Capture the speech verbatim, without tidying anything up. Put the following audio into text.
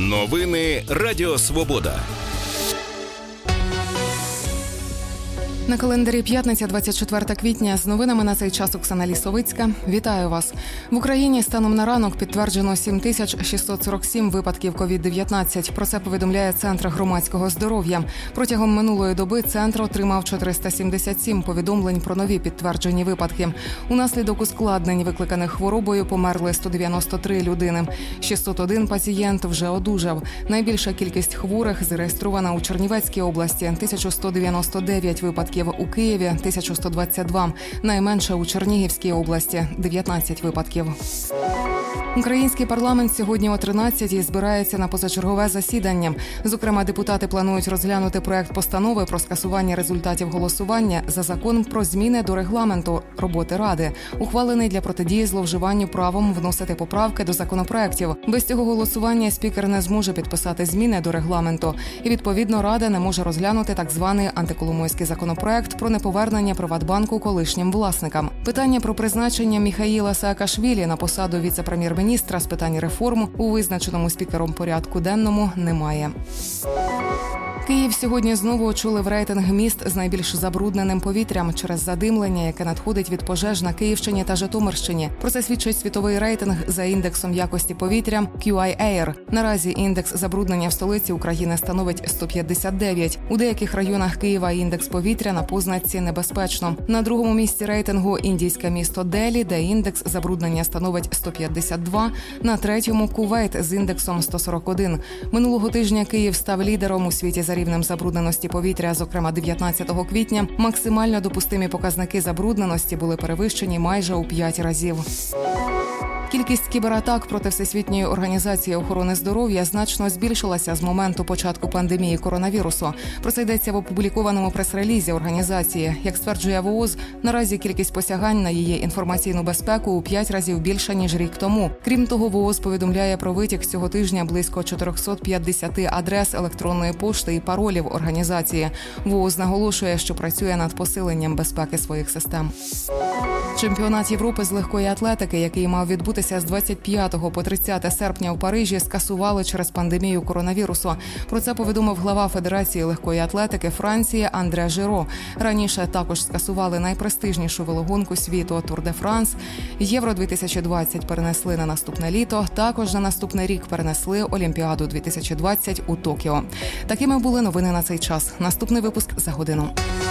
Новини Радіо Свобода. На календарі п'ятниця, двадцять четвертого квітня. З новинами на цей час Оксана Лісовицька. Вітаю вас. В Україні станом на ранок підтверджено сім тисяч шістсот сорок сім випадків ковід дев'ятнадцять. Про це повідомляє Центр громадського здоров'я. Протягом минулої доби центр отримав чотириста сімдесят сім повідомлень про нові підтверджені випадки. Унаслідок ускладнень, викликаних хворобою, померли сто дев'яносто три людини. шістсот один пацієнт вже одужав. Найбільша кількість хворих зареєстрована у Чернівецькій області – тисяча сто дев'яносто дев'ять випадків. У Києві – тисяча сто двадцять два, найменше у Чернігівській області – дев'ятнадцять випадків. Український парламент сьогодні о тринадцятій збирається на позачергове засідання. Зокрема, депутати планують розглянути проект постанови про скасування результатів голосування за закон про зміни до регламенту роботи Ради, ухвалений для протидії зловживанню правом вносити поправки до законопроектів. Без цього голосування спікер не зможе підписати зміни до регламенту. І, відповідно, Рада не може розглянути так званий антиколомойський законопроект про неповернення Приватбанку колишнім власникам. Питання про призначення Міхаїла Саакашвілі на посаду віце-прем'єр-міністра Міністра з питань реформ у визначеному спікером порядку денному немає. Київ сьогодні знову очолив рейтинг міст з найбільш забрудненим повітрям через задимлення, яке надходить від пожеж на Київщині та Житомирщині. Про це свідчить світовий рейтинг за індексом якості повітря кью ай Air. Наразі індекс забруднення в столиці України становить сто п'ятдесят дев'ять. У деяких районах Києва індекс повітря на позначці небезпечно. На другому місці рейтингу індійське місто Делі, де індекс забруднення становить сто п'ятдесят два. На третьому Кувейт з індексом сто сорок один. Минулого тижня Київ став лідером у світі за рівнем забрудненості повітря, зокрема дев'ятнадцятого квітня, максимально допустимі показники забрудненості були перевищені майже у п'ять разів. Кількість кібератак проти Всесвітньої організації охорони здоров'я значно збільшилася з моменту початку пандемії коронавірусу. Про це йдеться в опублікованому прес-релізі організації. Як стверджує ВООЗ, наразі кількість посягань на її інформаційну безпеку у п'ять разів більша, ніж рік тому. Крім того, ВООЗ повідомляє про витік цього тижня близько чотириста п'ятдесят адрес електронної пошти і паролів організації. ВООЗ наголошує, що працює над посиленням безпеки своїх систем. Чемпіонат Європи з легкої атлетики, який мав відбутися з двадцять п'ятого по тридцяте серпня у Парижі, скасували через пандемію коронавірусу. Про це повідомив глава Федерації легкої атлетики Франції Андре Жиро. Раніше також скасували найпрестижнішу велогонку світу Тур де Франс. Євро дві тисячі двадцять перенесли на наступне літо. Також на наступний рік перенесли Олімпіаду дві тисячі двадцять у Токіо. Такими були новини на цей час. Наступний випуск за годину.